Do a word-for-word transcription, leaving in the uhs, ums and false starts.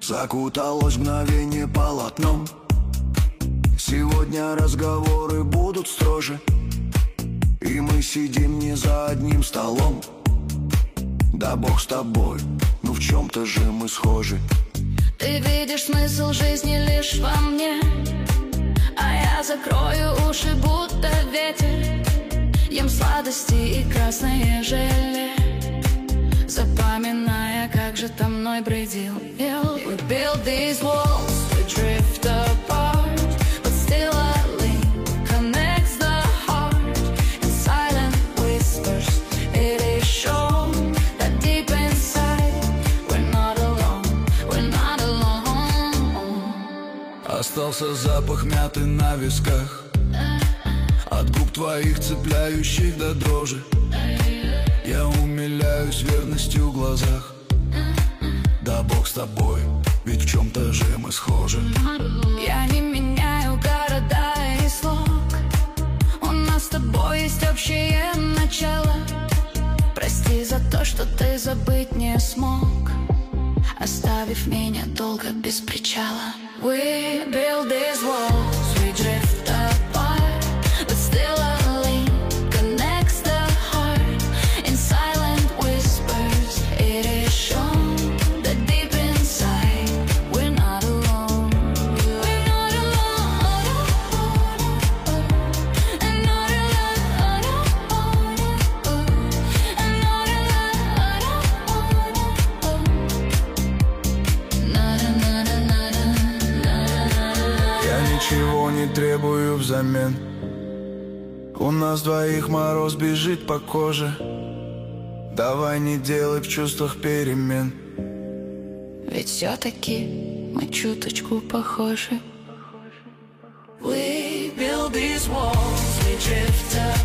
закуталось мгновение полотном. Сегодня разговоры будут строже, и мы сидим не за одним столом. Да бог с тобой, ну в чем-то же мы схожи. Ты видишь смысл жизни лишь во мне, а я закрою уши, будто ветер. Ем сладости и красное желе, запоминая, как же ты мной бредил. We build these walls, we drift apart, but still a link connects the heart. In silent whispers it is shown that deep inside we're not alone, we're not alone. Остался запах мяты на висках, от губ твоих цепляющих до дрожи. Я умиляюсь верностью в глазах. Да бог с тобой, ведь в чем-то же мы схожи. Я не меняю города и слог, у нас с тобой есть общее начало. Прости за то, что ты забыть не смог, оставив меня долго без причала. We build these walls, we drift apart, but still a link connects the heart. In silent whispers it is shown that deep inside we're not alone. We're not alone, and not alone, and not alone. Я ничего не требую взамен, у нас двоих мороз бежит по коже. Давай не делай в чувствах перемен, Ведь все-таки мы чуточку похожи. We build these walls, we drift apart.